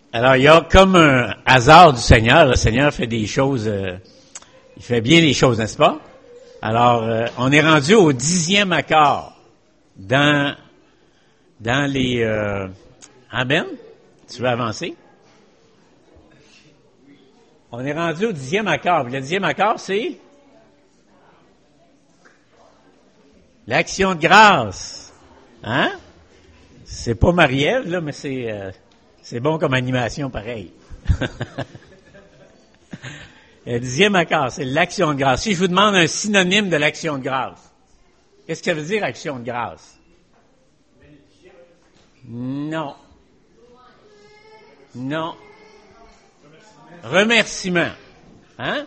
Alors, il y a comme un hasard du Seigneur. Le Seigneur fait des choses, il fait bien les choses, n'est-ce pas? Alors, on est rendu au 10e accord dans les... Ben, tu veux avancer? On est rendu au 10e accord. Le 10e accord, c'est l'action de grâce. Hein? C'est pas Marie-Ève, là, mais c'est bon comme animation, pareil. Le 10e accord, c'est l'action de grâce. Si je vous demande un synonyme de l'action de grâce, qu'est-ce que ça veut dire, action de grâce? Non. Non. Remerciement. Hein?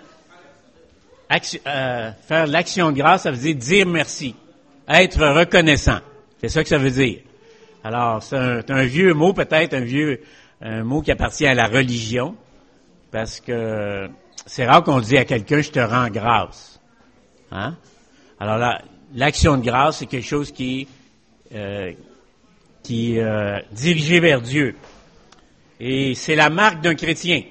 Faire l'action de grâce, ça veut dire merci. Être reconnaissant. C'est ça que ça veut dire. Alors, c'est un vieux mot, peut-être, un mot qui appartient à la religion, parce que c'est rare qu'on dise à quelqu'un, je te rends grâce. Hein? Alors là, l'action de grâce, c'est quelque chose qui est dirigé vers Dieu. Et c'est la marque d'un chrétien.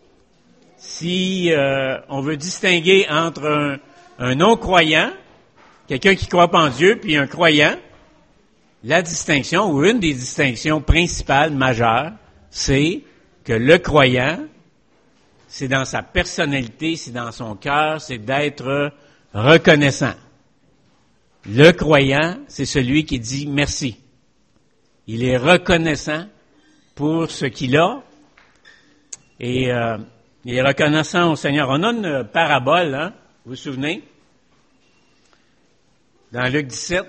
Si on veut distinguer entre un non-croyant, quelqu'un qui ne croit pas en Dieu, puis un croyant, la distinction, ou une des distinctions principales, majeures, c'est que le croyant, c'est dans sa personnalité, c'est dans son cœur, c'est d'être reconnaissant. Le croyant, c'est celui qui dit merci. Il est reconnaissant pour ce qu'il a et il est reconnaissant au Seigneur. On a une parabole, hein, vous vous souvenez? Dans Luc 17,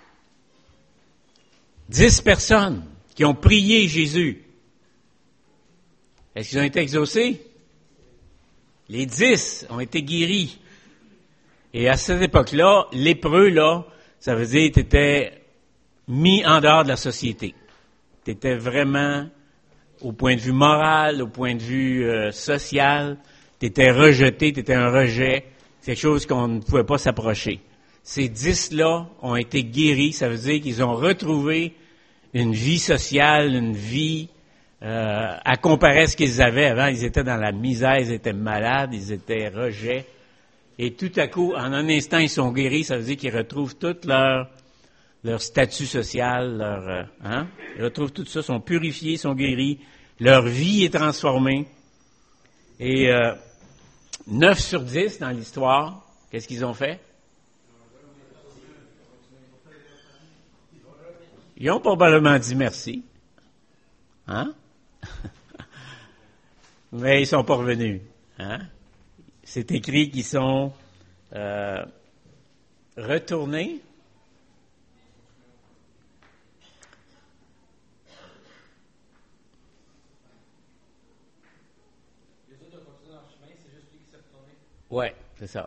10 personnes qui ont prié Jésus. Est-ce qu'ils ont été exaucés? Les 10 ont été guéris. Et à cette époque-là, lépreux, là, ça veut dire que tu étais mis en dehors de la société. Tu étais vraiment, au point de vue moral, au point de vue social, tu étais rejeté, tu étais un rejet, quelque chose qu'on ne pouvait pas s'approcher. Ces 10-là ont été guéris, ça veut dire qu'ils ont retrouvé une vie sociale, une vie à comparer à ce qu'ils avaient avant. Ils étaient dans la misère, ils étaient malades, ils étaient rejets. Et tout à coup, en un instant, ils sont guéris, ça veut dire qu'ils retrouvent tout leur statut social, ils retrouvent tout ça, sont purifiés, sont guéris, leur vie est transformée. Et 9 sur 10 dans l'histoire, qu'est-ce qu'ils ont fait? Ils ont probablement dit merci. Hein? Mais ils sont pas revenus. Hein? C'est écrit qu'ils sont retournés. Les autres ont continué leur chemin, c'est juste lui qui s'est retourné. Oui, c'est ça.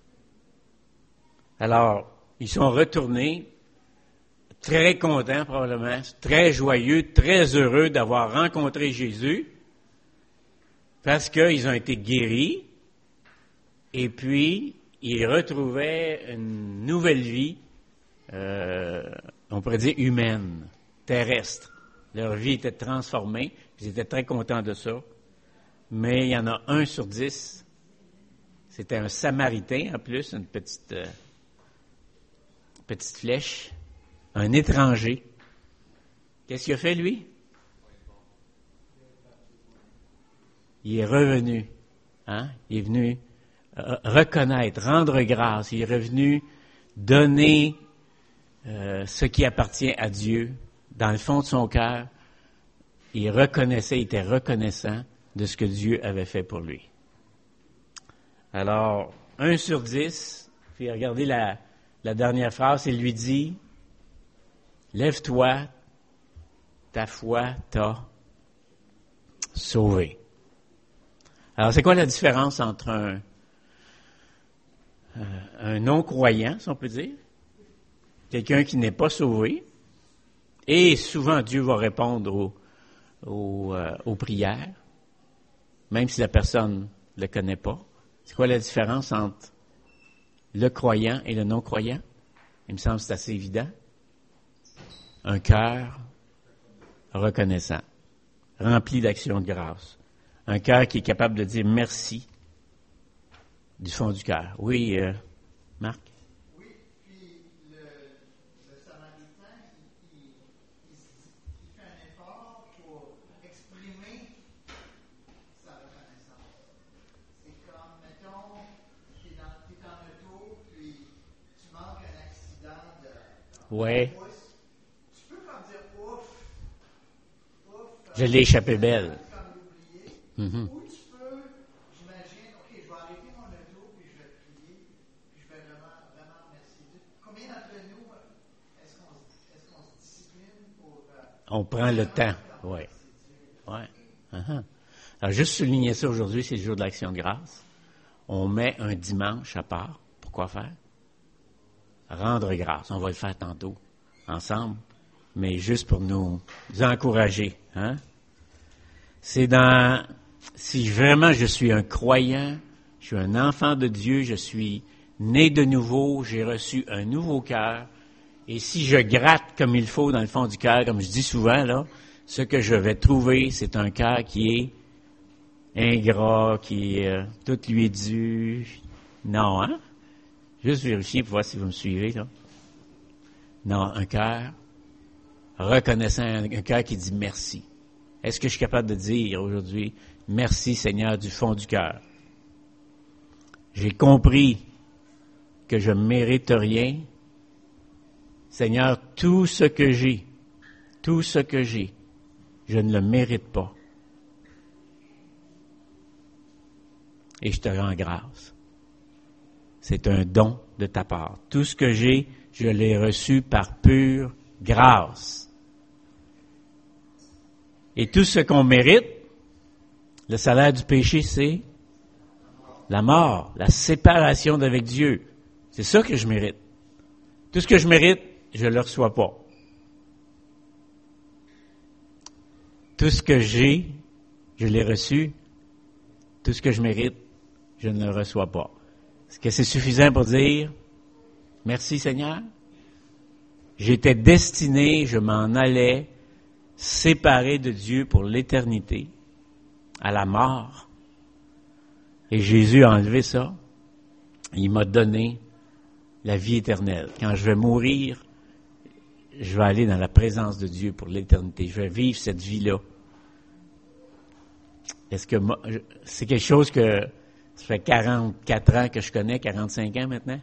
Alors, ils sont retournés très contents probablement, très joyeux, très heureux d'avoir rencontré Jésus parce qu'ils ont été guéris et puis ils retrouvaient une nouvelle vie, on pourrait dire humaine, terrestre. Leur vie était transformée, ils étaient très contents de ça. Mais il y en a 1 sur 10, c'était un Samaritain en plus, une petite flèche, un étranger. Qu'est-ce qu'il a fait, lui? Il est revenu. Hein? Il est venu reconnaître, rendre grâce. Il est revenu donner ce qui appartient à Dieu. Dans le fond de son cœur, il était reconnaissant de ce que Dieu avait fait pour lui. Alors, 1 sur 10, puis regardez la dernière phrase, il lui dit, « Lève-toi, ta foi t'a sauvé. » Alors, c'est quoi la différence entre un non-croyant, si on peut dire, quelqu'un qui n'est pas sauvé, et souvent Dieu va répondre aux prières, même si la personne ne le connaît pas. C'est quoi la différence entre le croyant et le non-croyant? Il me semble que c'est assez évident. Un cœur reconnaissant. rempli d'actions de grâce. Un cœur qui est capable de dire merci du fond du cœur. Oui, Marc? Oui, puis le Samaritain, il fait un effort pour exprimer sa reconnaissance. C'est comme, mettons, tu es en auto, puis tu manques un accident de Ouais. pouce. Tu peux comme dire ouf, Je l'ai échappé belle. comme l'oublier. Mhm. Ou tu peux, j'imagine, OK, je vais arrêter mon auto, puis je vais prier, puis je vais vraiment, vraiment remercier Dieu. Combien d'entre nous, est-ce qu'on se discipline pour... On prend le temps. Oui. Ouais. Uh-huh. Alors, juste souligner ça aujourd'hui, c'est le jour de l'Action de grâce. On met un dimanche à part. Pourquoi faire? Rendre grâce. On va le faire tantôt, ensemble, mais juste pour nous encourager. Hein? C'est dans... Si vraiment je suis un croyant, je suis un enfant de Dieu, je suis né de nouveau, j'ai reçu un nouveau cœur, et si je gratte comme il faut dans le fond du cœur, comme je dis souvent, là, ce que je vais trouver, c'est un cœur qui est ingrat, qui est tout lui est dû. Non, hein? Juste vérifier pour voir si vous me suivez, là. Non, un cœur reconnaissant, un cœur qui dit merci. Est-ce que je suis capable de dire aujourd'hui, merci Seigneur du fond du cœur? J'ai compris que je ne mérite rien. Seigneur, tout ce que j'ai, je ne le mérite pas. Et je te rends grâce. C'est un don de ta part. Tout ce que j'ai, je l'ai reçu par pure grâce. Et tout ce qu'on mérite, le salaire du péché, c'est la mort, la séparation d'avec Dieu. C'est ça que je mérite. Tout ce que je mérite, je ne le reçois pas. Tout ce que j'ai, je l'ai reçu. Tout ce que je mérite, je ne le reçois pas. Est-ce que c'est suffisant pour dire « Merci Seigneur ». J'étais destiné, je m'en allais, séparé de Dieu pour l'éternité, à la mort. Et Jésus a enlevé ça. Il m'a donné la vie éternelle. Quand je vais mourir, je vais aller dans la présence de Dieu pour l'éternité. Je vais vivre cette vie-là. Est-ce que c'est quelque chose que ça fait 44 ans que je connais, 45 ans maintenant?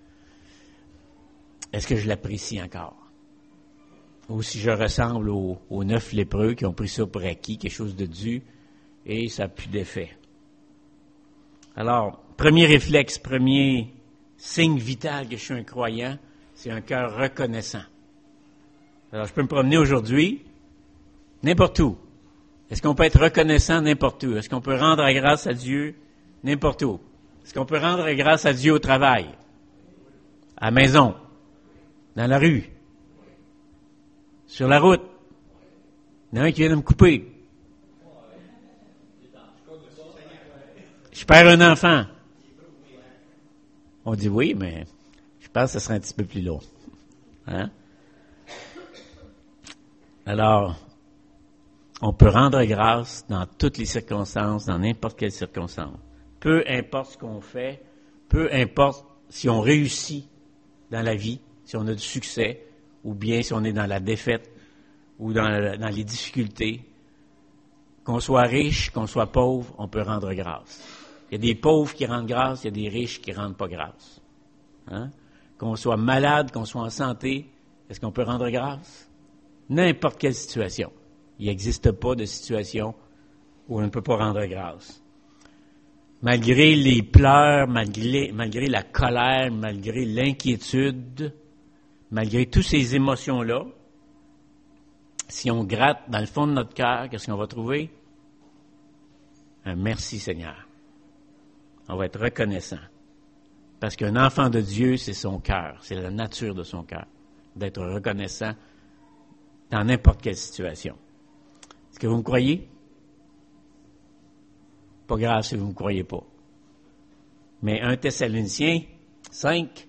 Est-ce que je l'apprécie encore? Ou si je ressemble aux 9 lépreux qui ont pris ça pour acquis, quelque chose de dû, et ça n'a plus d'effet. Alors, premier réflexe, premier signe vital que je suis un croyant, c'est un cœur reconnaissant. Alors, je peux me promener aujourd'hui, n'importe où. Est-ce qu'on peut être reconnaissant n'importe où? Est-ce qu'on peut rendre grâce à Dieu n'importe où? Est-ce qu'on peut rendre grâce à Dieu au travail? À la maison? Dans la rue? Sur la route? Il y en a un qui vient de me couper. Je perds un enfant. On dit oui, mais je pense que ce serait un petit peu plus long. Hein? Alors, on peut rendre grâce dans toutes les circonstances, dans n'importe quelle circonstance. Peu importe ce qu'on fait, peu importe si on réussit dans la vie, si on a du succès, ou bien si on est dans la défaite, ou dans les difficultés. Qu'on soit riche, qu'on soit pauvre, on peut rendre grâce. Il y a des pauvres qui rendent grâce, il y a des riches qui ne rendent pas grâce. Hein? Qu'on soit malade, qu'on soit en santé, est-ce qu'on peut rendre grâce? N'importe quelle situation. Il n'existe pas de situation où on ne peut pas rendre grâce. Malgré les pleurs, malgré la colère, malgré l'inquiétude, malgré toutes ces émotions-là, si on gratte dans le fond de notre cœur, qu'est-ce qu'on va trouver? Un merci Seigneur. On va être reconnaissant. Parce qu'un enfant de Dieu, c'est son cœur, c'est la nature de son cœur, d'être reconnaissant dans n'importe quelle situation. Est-ce que vous me croyez? Pas grave si vous ne me croyez pas. Mais 1 Thessaloniciens 5,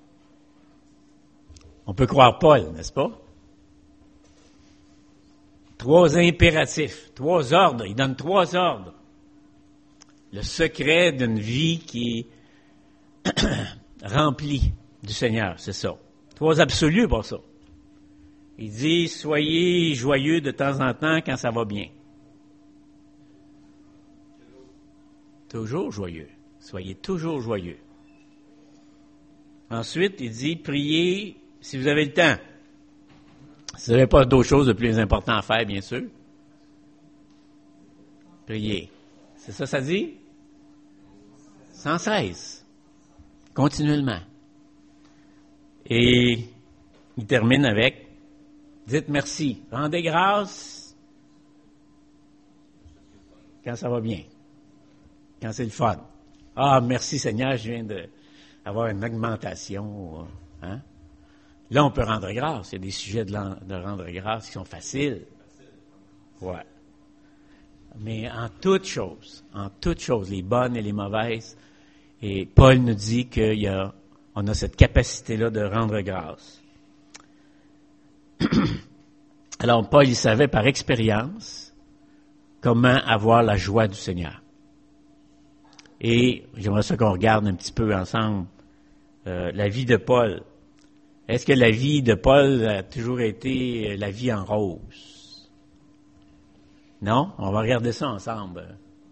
on peut croire Paul, n'est-ce pas? 3 impératifs, 3 ordres. Il donne 3 ordres. Le secret d'une vie qui est remplie du Seigneur, c'est ça. 3 absolus pour ça. Il dit, soyez joyeux de temps en temps quand ça va bien. Toujours joyeux. Soyez toujours joyeux. Ensuite, il dit, priez si vous avez le temps. Si vous n'avez pas d'autres choses de plus importantes à faire, bien sûr. Priez. C'est ça, ça dit? Sans cesse. Continuellement. Et il termine avec, dites merci. Rendez grâce quand ça va bien. Quand c'est le fun. Ah, merci Seigneur, je viens d'avoir une augmentation. Hein? Là, on peut rendre grâce. Il y a des sujets de rendre grâce qui sont faciles. Ouais. Mais en toutes choses, les bonnes et les mauvaises, et Paul nous dit qu'on a cette capacité-là de rendre grâce. Alors, Paul, il savait par expérience comment avoir la joie du Seigneur. Et j'aimerais ça qu'on regarde un petit peu ensemble la vie de Paul. Est-ce que la vie de Paul a toujours été la vie en rose? Non? On va regarder ça ensemble.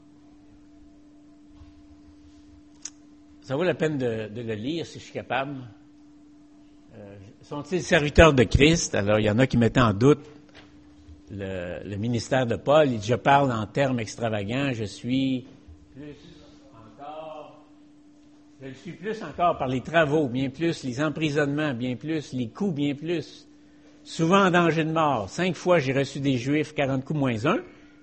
Ça vaut la peine de le lire si je suis capable. Sont-ils serviteurs de Christ? Alors, il y en a qui mettaient en doute le ministère de Paul. Il dit, je parle en termes extravagants, je le suis plus encore par les travaux, bien plus, les emprisonnements, bien plus, les coups, bien plus. Souvent en danger de mort. 5 fois, j'ai reçu des Juifs, 40 coups moins 1.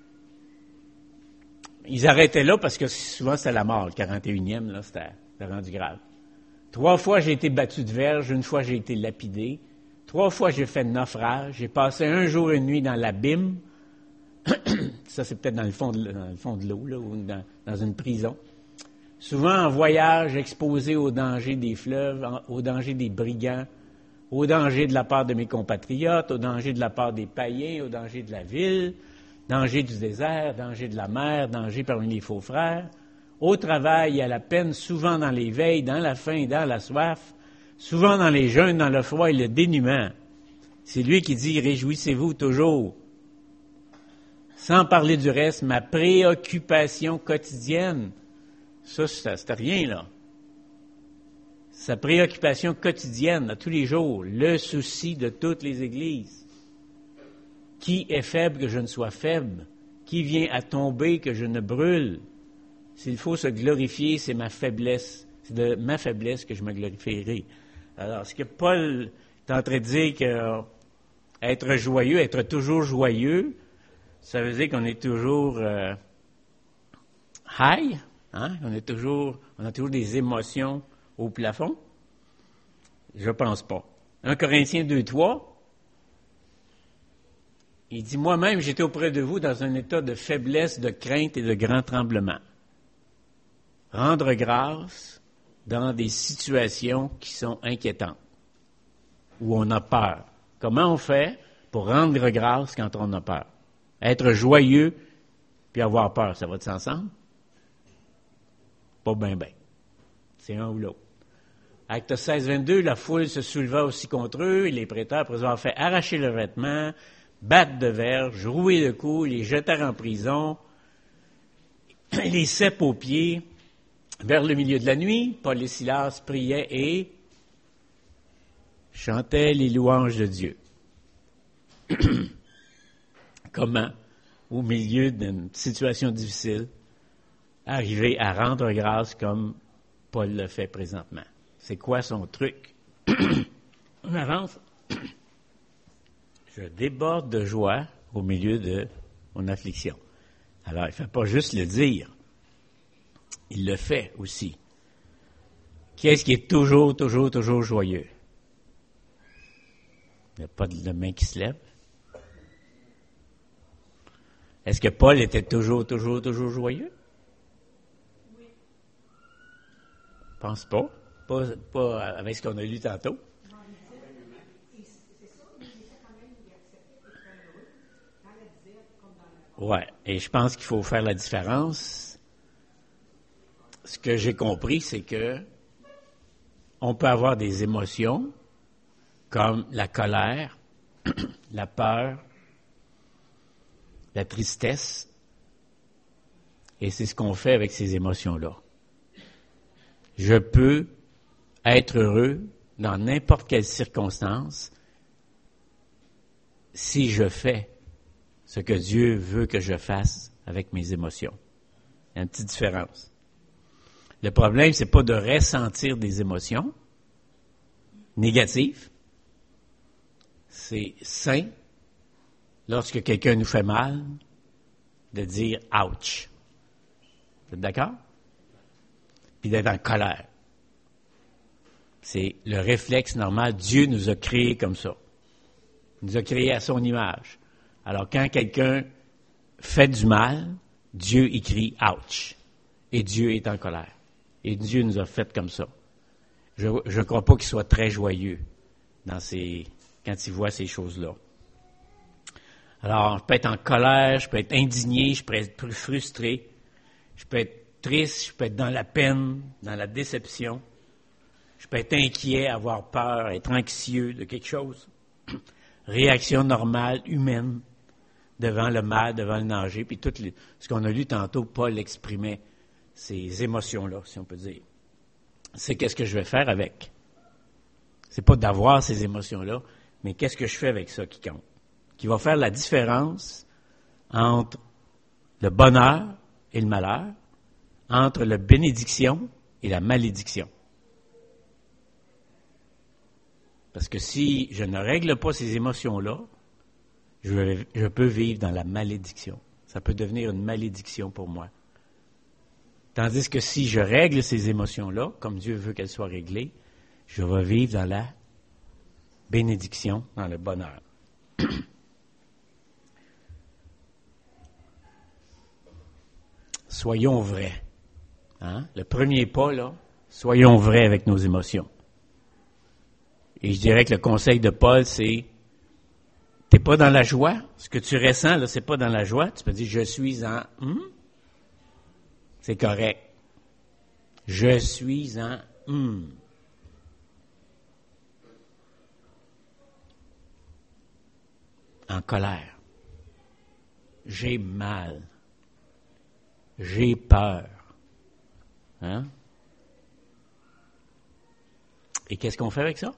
Ils arrêtaient là parce que souvent, c'était la mort. Le 41e, là, c'était rendu grave. 3 fois, j'ai été battu de verge. 1 fois, j'ai été lapidé. 3 fois, j'ai fait naufrage. J'ai passé 1 jour et 1 nuit dans l'abîme. Ça, c'est peut-être dans le fond de l'eau, là, ou dans une prison. Souvent en voyage, exposé au danger des fleuves, au danger des brigands, au danger de la part de mes compatriotes, au danger de la part des païens, au danger de la ville, danger du désert, danger de la mer, danger parmi les faux frères, au travail et à la peine, souvent dans les veilles, dans la faim et dans la soif, souvent dans les jeûnes, dans le froid et le dénuement. C'est lui qui dit « Réjouissez-vous toujours ». Sans parler du reste, ma préoccupation quotidienne, ça, c'était rien, là. Sa préoccupation quotidienne, à tous les jours, le souci de toutes les églises. Qui est faible que je ne sois faible? Qui vient à tomber que je ne brûle? S'il faut se glorifier, c'est ma faiblesse. C'est de ma faiblesse que je me glorifierai. Alors, ce que Paul est en train de dire que être joyeux, être toujours joyeux, ça veut dire qu'on est toujours high, hein? On a toujours des émotions au plafond? Je pense pas. 1 Corinthiens 2:3, il dit, moi-même, j'étais auprès de vous dans un état de faiblesse, de crainte et de grand tremblement. Rendre grâce dans des situations qui sont inquiétantes, où on a peur. Comment on fait pour rendre grâce quand on a peur? Être joyeux puis avoir peur, ça va-tu ensemble? Pas bien. C'est un ou l'autre. Acte 16-22, la foule se souleva aussi contre eux, et les prêteurs, après avoir fait arracher leurs vêtements, battre de verge, rouer le cou, les jetèrent en prison, les cèpent aux pieds. Vers le milieu de la nuit, Paul et Silas priaient et chantaient les louanges de Dieu. Comment, au milieu d'une situation difficile, arriver à rendre grâce comme Paul le fait présentement? C'est quoi son truc? On avance. Je déborde de joie au milieu de mon affliction. Alors, il ne fait pas juste le dire. Il le fait aussi. Qui est-ce qui est toujours joyeux? Il n'y a pas de main qui se lève. Est-ce que Paul était toujours joyeux? Oui. Je pense pas. Pas avec ce qu'on a lu tantôt. C'est ça, mais c'est quand même, il acceptait d'être heureux dans la Ouais, et je pense qu'il faut faire la différence. Ce que j'ai compris, c'est que on peut avoir des émotions comme la colère, la peur, la tristesse, et c'est ce qu'on fait avec ces émotions-là. Je peux être heureux dans n'importe quelle circonstance si je fais ce que Dieu veut que je fasse avec mes émotions. Il y a une petite différence. Le problème, c'est pas de ressentir des émotions négatives. C'est sain, lorsque quelqu'un nous fait mal, de dire « ouch ». Vous êtes d'accord? Puis d'être en colère. C'est le réflexe normal. Dieu nous a créés comme ça. Il nous a créés à son image. Alors, quand quelqu'un fait du mal, Dieu y crie « ouch ». Et Dieu est en colère. Et Dieu nous a fait comme ça. Je ne crois pas qu'il soit très joyeux quand il voit ces choses-là. Alors, je peux être en colère, je peux être indigné, je peux être plus frustré, je peux être triste, je peux être dans la peine, dans la déception, je peux être inquiet, avoir peur, être anxieux de quelque chose. Réaction normale, humaine, devant le mal, devant le danger, puis ce qu'on a lu tantôt, Paul exprimait ces émotions-là, si on peut dire. C'est qu'est-ce que je vais faire avec. C'est pas d'avoir ces émotions-là, mais qu'est-ce que je fais avec ça qui compte, qui va faire la différence entre le bonheur et le malheur, entre la bénédiction et la malédiction. Parce que si je ne règle pas ces émotions-là, je peux vivre dans la malédiction. Ça peut devenir une malédiction pour moi. Tandis que si je règle ces émotions-là, comme Dieu veut qu'elles soient réglées, je vais vivre dans la bénédiction, dans le bonheur. Soyons vrais. Hein? Le premier pas, là, soyons vrais avec nos émotions. Et je dirais que le conseil de Paul, c'est, t'es pas dans la joie, ce que tu ressens, là, c'est pas dans la joie, tu peux dire, je suis en, c'est correct. Je suis en, en colère. J'ai mal. J'ai peur. Hein? Et qu'est-ce qu'on fait avec ça?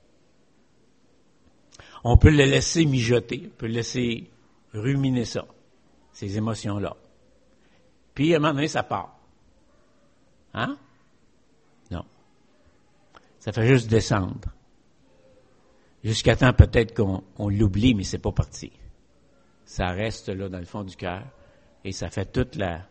On peut le laisser mijoter, on peut le laisser ruminer ça, ces émotions-là. Puis, à un moment donné, ça part. Hein? Non. Ça fait juste descendre. Jusqu'à temps peut-être qu'on l'oublie, mais c'est pas parti. Ça reste là dans le fond du cœur et ça fait toute la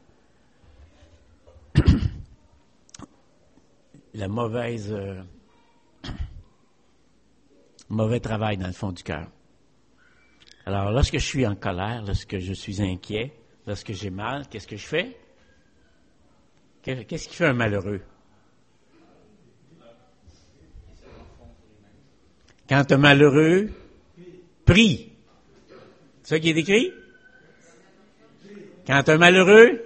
mauvais travail dans le fond du cœur. Alors, lorsque je suis en colère, lorsque je suis inquiet, lorsque j'ai mal, qu'est-ce que je fais? Qu'est-ce qui fait un malheureux? Quand un malheureux prie. C'est ça qui est écrit? Quand un malheureux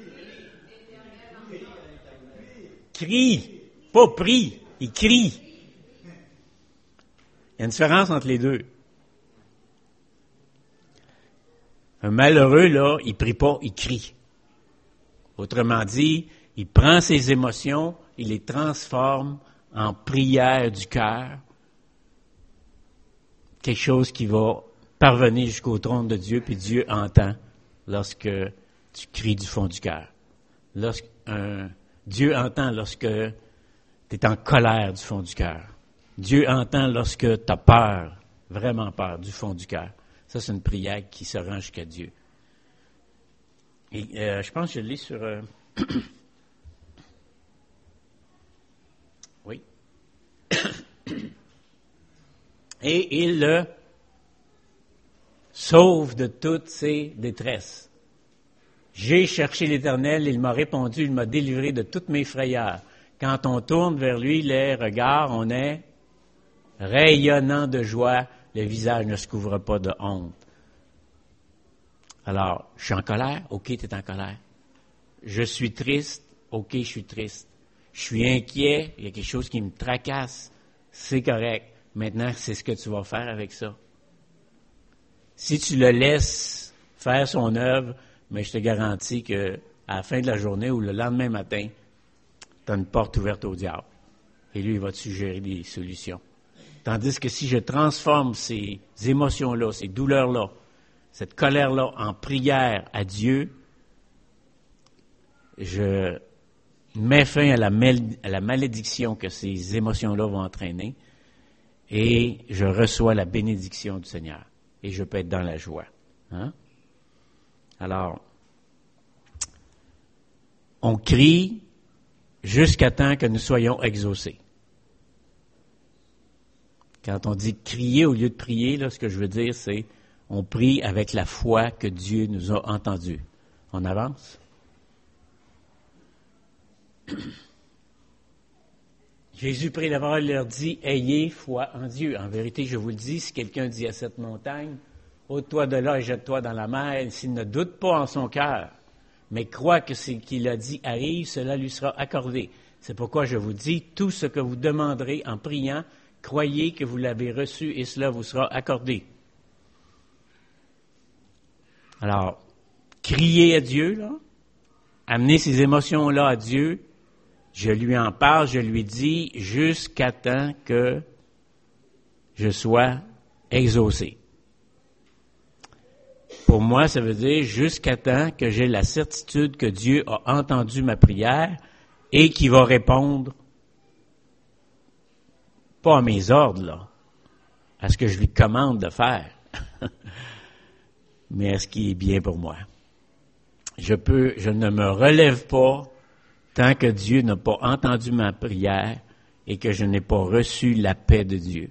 crie, pas prie, il crie. Il y a une différence entre les deux. Un malheureux, là, il prie pas, il crie. Autrement dit, il prend ses émotions, il les transforme en prière du cœur, quelque chose qui va parvenir jusqu'au trône de Dieu, puis Dieu entend lorsque tu cries du fond du cœur. Dieu entend lorsque tu es en colère du fond du cœur. Dieu entend lorsque tu as peur, vraiment peur, du fond du cœur. Ça, c'est une prière qui se rend jusqu'à Dieu. Et je pense que je lis sur... Oui. Et il le sauve de toutes ses détresses. J'ai cherché l'Éternel, il m'a répondu, il m'a délivré de toutes mes frayeurs. Quand on tourne vers lui les regards, on est rayonnant de joie, le visage ne se couvre pas de honte. Alors, je suis en colère? OK, tu es en colère. Je suis triste? OK, je suis triste. Je suis inquiet, il y a quelque chose qui me tracasse. C'est correct. Maintenant, c'est ce que tu vas faire avec ça. Si tu le laisses faire son œuvre, mais je te garantis que à la fin de la journée ou le lendemain matin, tu as une porte ouverte au diable. Et lui, il va te suggérer des solutions. Tandis que si je transforme ces émotions-là, ces douleurs-là, cette colère-là en prière à Dieu, je mets fin à la malédiction que ces émotions-là vont entraîner et je reçois la bénédiction du Seigneur. Et je peux être dans la joie. Hein? Alors, on crie jusqu'à temps que nous soyons exaucés. Quand on dit crier au lieu de prier, là, ce que je veux dire, c'est on prie avec la foi que Dieu nous a entendus. On avance? Jésus prit la parole et leur dit, « Ayez foi en Dieu. En vérité, je vous le dis, si quelqu'un dit à cette montagne, ôte-toi de là et jette-toi dans la mer, s'il ne doute pas en son cœur, mais croit que ce qu'il a dit arrive, cela lui sera accordé. C'est pourquoi je vous dis, tout ce que vous demanderez en priant, croyez que vous l'avez reçu et cela vous sera accordé. » Alors, criez à Dieu, là, amenez ces émotions-là à Dieu, je lui en parle, je lui dis, jusqu'à temps que je sois exaucé. Pour moi, ça veut dire jusqu'à temps que j'ai la certitude que Dieu a entendu ma prière et qu'il va répondre, pas à mes ordres, là, à ce que je lui commande de faire, mais à ce qui est bien pour moi. Je ne me relève pas tant que Dieu n'a pas entendu ma prière et que je n'ai pas reçu la paix de Dieu.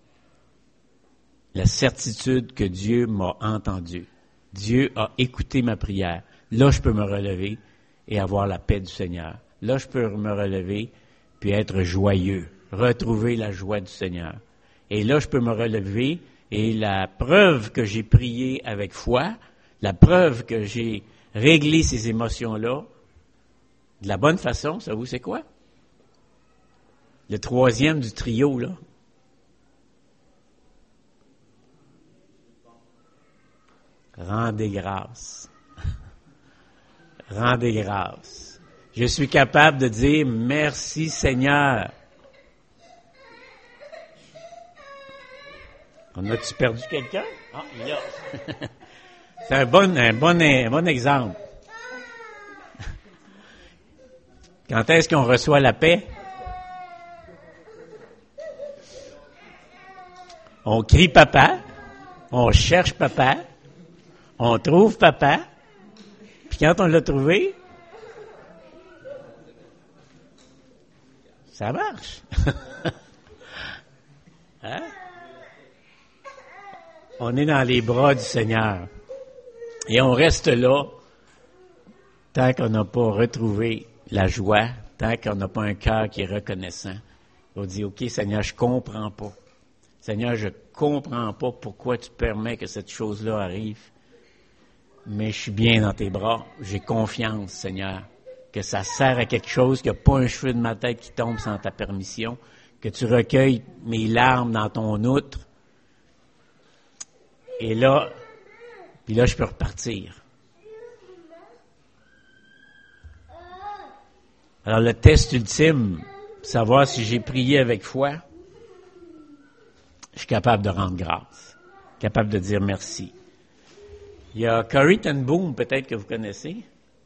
La certitude que Dieu m'a entendu. Dieu a écouté ma prière. Là, je peux me relever et avoir la paix du Seigneur. Là, je peux me relever puis être joyeux, retrouver la joie du Seigneur. Et là, je peux me relever et la preuve que j'ai prié avec foi, la preuve que j'ai réglé ces émotions-là, de la bonne façon, ça vous c'est quoi? Le troisième du trio, là. Rendez grâce. Rendez grâce. Je suis capable de dire merci Seigneur. On a-tu perdu quelqu'un? Ah, il y a. C'est un bon exemple. Quand est-ce qu'on reçoit la paix? On crie papa, on cherche papa, on trouve papa, puis quand on l'a trouvé, ça marche. Hein? On est dans les bras du Seigneur et on reste là tant qu'on n'a pas retrouvé la joie, tant qu'on n'a pas un cœur qui est reconnaissant. On dit, OK, Seigneur, je comprends pas. Seigneur, je comprends pas pourquoi tu permets que cette chose-là arrive, mais je suis bien dans tes bras. J'ai confiance, Seigneur, que ça sert à quelque chose, qu'il n'y a pas un cheveu de ma tête qui tombe sans ta permission, que tu recueilles mes larmes dans ton outre. Et là, je peux repartir. Alors, le test ultime, savoir si j'ai prié avec foi, je suis capable de rendre grâce, capable de dire merci. Il y a Corrie ten Boom, peut-être que vous connaissez.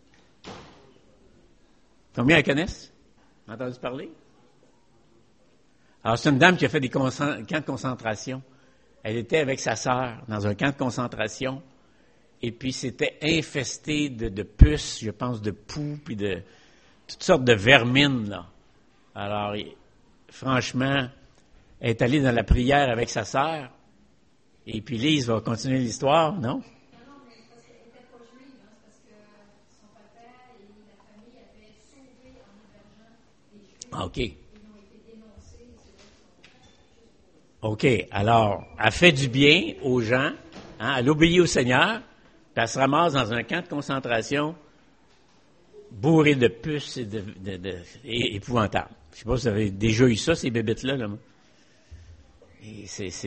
Combien la connaissent? Entendu parler? Alors, c'est une dame qui a fait des camps de concentration. Elle était avec sa sœur dans un camp de concentration, et puis c'était infesté de puces, je pense, de poux, puis de toutes sortes de vermines, là. Alors, franchement, elle est allée dans la prière avec sa sœur, et puis Lise va continuer l'histoire, non? Non, mais parce qu'elle n'était pas juive, hein, parce que son papa et la famille avaient sauvé en hébergeant les Juifs. OK. Ils ont été dénoncés. OK. Alors, elle fait du bien aux gens, hein, elle obéit au Seigneur, elle se ramasse dans un camp de concentration bourré de puces et épouvantable. Je sais pas si vous avez déjà eu ça, ces bébites-là. Là. Et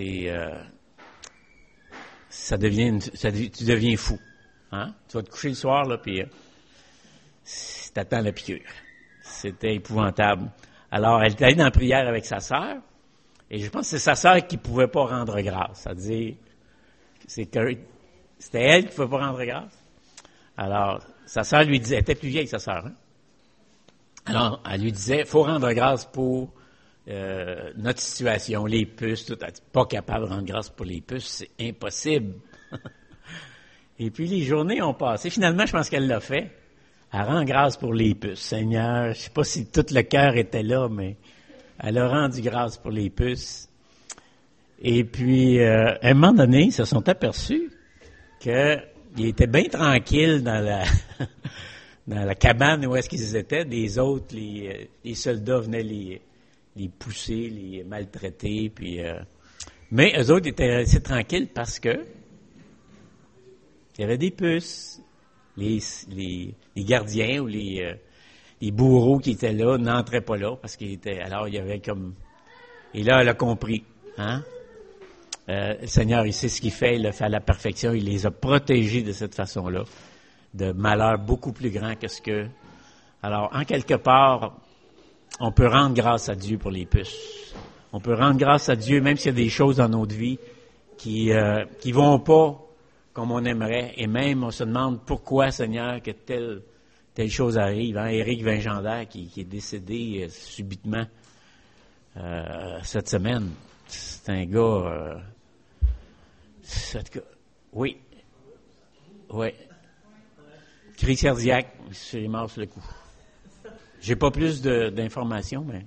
tu deviens fou. Hein? Tu vas te coucher le soir, là, puis t'attends la piqûre. C'était épouvantable. Alors, elle est allée dans la prière avec sa sœur, et je pense que c'est sa sœur qui ne pouvait pas rendre grâce. C'est-à-dire, c'était elle qui ne pouvait pas rendre grâce. Alors, sa sœur lui disait, elle était plus vieille que sa sœur, hein? Alors, elle lui disait, il faut rendre grâce pour notre situation, les puces, tout. Elle dit, pas capable de rendre grâce pour les puces, c'est impossible. Et puis, les journées ont passé. Finalement, je pense qu'elle l'a fait. Elle rend grâce pour les puces. Seigneur, je ne sais pas si tout le cœur était là, mais elle a rendu grâce pour les puces. Et puis, à un moment donné, ils se sont aperçus qu'ils étaient bien tranquilles dans la cabane où est-ce qu'ils étaient. Des autres, les soldats venaient les pousser, les maltraiter. Puis, mais eux autres étaient restés tranquilles parce que il y avait des puces. Les gardiens ou les bourreaux qui étaient là n'entraient pas là parce qu'ils étaient. Alors, il y avait comme. Et là, elle a compris. Hein? Le Seigneur, il sait ce qu'il fait, il le fait à la perfection, il les a protégés de cette façon-là, de malheurs beaucoup plus grands que ce que. Alors, en quelque part, on peut rendre grâce à Dieu pour les puces. On peut rendre grâce à Dieu, même s'il y a des choses dans notre vie qui vont pas comme on aimerait, et même on se demande pourquoi, Seigneur, que telle chose arrive. Hein? Éric Vingendaire, qui est décédé subitement cette semaine, c'est un gars... oui. Crise cardiaque, c'est mort sur le coup. J'ai pas plus d'informations, mais...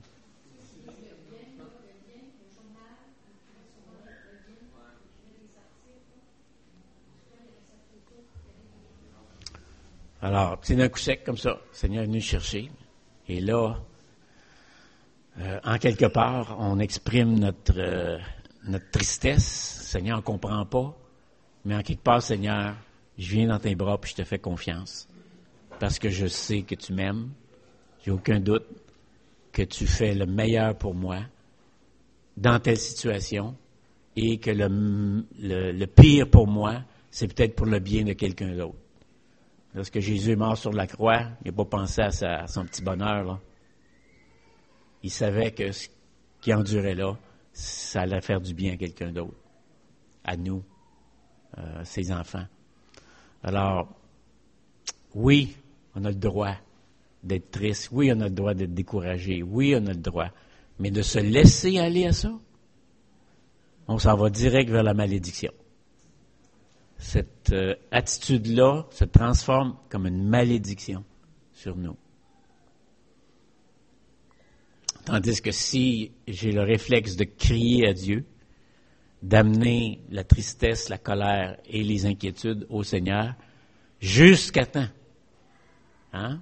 Alors, c'est d'un coup sec comme ça. Le Seigneur est venu chercher. Et là, en quelque part, on exprime notre tristesse. Seigneur, on ne comprend pas. Mais en quelque part, Seigneur, je viens dans tes bras puis je te fais confiance. Parce que je sais que tu m'aimes. J'ai aucun doute que tu fais le meilleur pour moi dans telle situation. Et que le pire pour moi, c'est peut-être pour le bien de quelqu'un d'autre. Lorsque Jésus est mort sur la croix, il n'a pas pensé à son petit bonheur, là. Il savait que ce qu'il endurait là, ça allait faire du bien à quelqu'un d'autre, à nous, ses enfants. Alors, oui, on a le droit d'être triste, oui, on a le droit d'être découragé, oui, on a le droit, mais de se laisser aller à ça, on s'en va direct vers la malédiction. Cette attitude-là se transforme comme une malédiction sur nous. Tandis que si j'ai le réflexe de crier à Dieu, d'amener la tristesse, la colère et les inquiétudes au Seigneur, jusqu'à temps. Hein?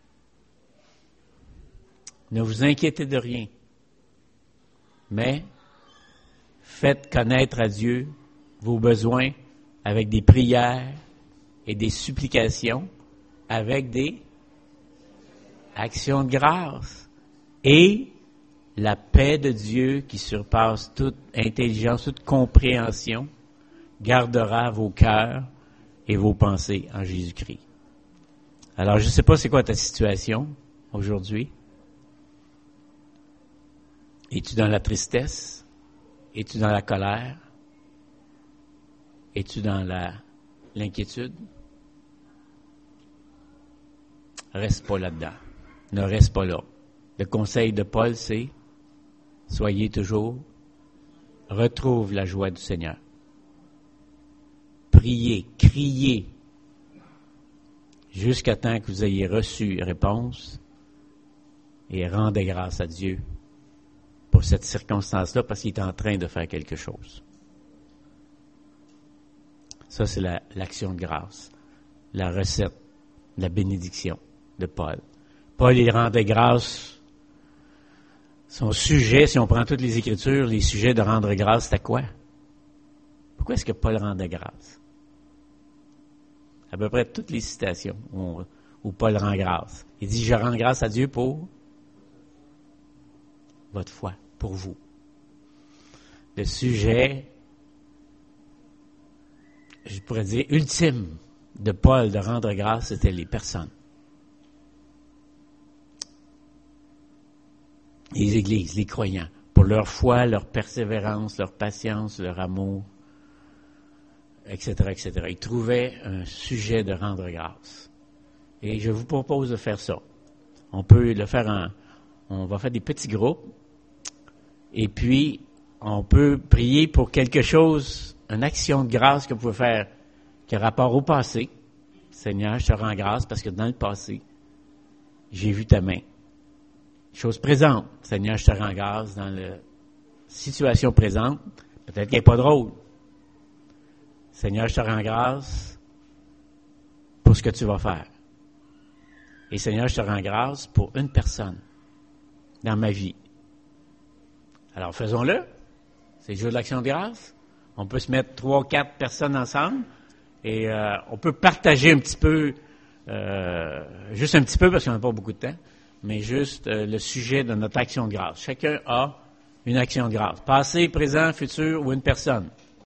Ne vous inquiétez de rien, mais faites connaître à Dieu vos besoins avec des prières et des supplications, avec des actions de grâce. Et la paix de Dieu qui surpasse toute intelligence, toute compréhension, gardera vos cœurs et vos pensées en Jésus-Christ. Alors, je ne sais pas c'est quoi ta situation aujourd'hui. Es-tu dans la tristesse? Es-tu dans la colère? Es-tu dans l'inquiétude? Reste pas là-dedans. Ne reste pas là. Le conseil de Paul, c'est soyez toujours, retrouve la joie du Seigneur. Priez, criez, jusqu'à temps que vous ayez reçu réponse et rendez grâce à Dieu pour cette circonstance-là parce qu'il est en train de faire quelque chose. Ça, c'est l'action de grâce, la recette, la bénédiction de Paul. Paul, il rendait grâce. Son sujet, si on prend toutes les Écritures, les sujets de rendre grâce, c'était quoi? Pourquoi est-ce que Paul rendait grâce? À peu près toutes les citations où Paul rend grâce. Il dit, je rends grâce à Dieu pour votre foi, pour vous. Le sujet, je pourrais dire, ultime de Paul de rendre grâce, c'était les personnes. Les églises, les croyants, pour leur foi, leur persévérance, leur patience, leur amour, etc., etc. Ils trouvaient un sujet de rendre grâce. Et je vous propose de faire ça. On peut le faire on va faire des petits groupes, et puis on peut prier pour quelque chose, une action de grâce que vous pouvez faire qui a rapport au passé. Seigneur, je te rends grâce parce que dans le passé, j'ai vu ta main. Chose présente. Seigneur, je te rends grâce dans la situation présente. Peut-être qu'elle n'est pas drôle. Seigneur, je te rends grâce pour ce que tu vas faire. Et Seigneur, je te rends grâce pour une personne dans ma vie. Alors, faisons-le. C'est le jour de l'action de grâce. On peut se mettre 3 ou 4 personnes ensemble et on peut partager un petit peu, juste un petit peu parce qu'on n'a pas beaucoup de temps, mais juste le sujet de notre action de grâce. Chacun a une action de grâce. Passé, présent, futur ou une personne.